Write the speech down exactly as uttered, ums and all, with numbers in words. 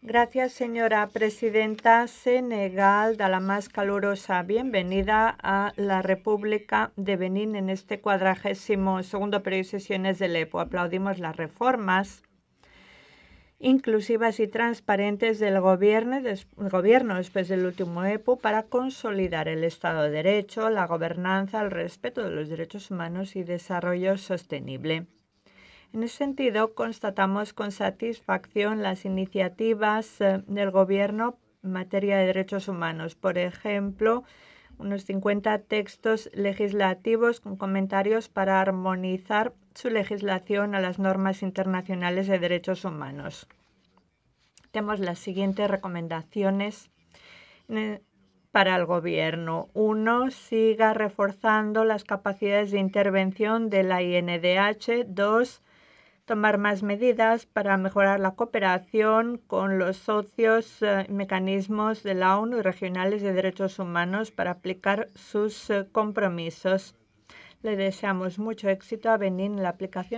Gracias, señora presidenta. Senegal da la más calurosa bienvenida a la República de Benín en este cuadragésimo segundo periodo de sesiones del E P O. Aplaudimos las reformas inclusivas y transparentes del gobierno, des, gobierno después del último E P O para consolidar el Estado de Derecho, la gobernanza, el respeto de los derechos humanos y desarrollo sostenible. En ese sentido, constatamos con satisfacción las iniciativas eh, del Gobierno en materia de derechos humanos. Por ejemplo, unos cincuenta textos legislativos con comentarios para armonizar su legislación a las normas internacionales de derechos humanos. Tenemos las siguientes recomendaciones eh, para el Gobierno. Uno, siga reforzando las capacidades de intervención de la I N D H. Dos, tomar más medidas para mejorar la cooperación con los socios y eh, mecanismos de la ONU y regionales de derechos humanos para aplicar sus eh, compromisos. Le deseamos mucho éxito a Benín en la aplicación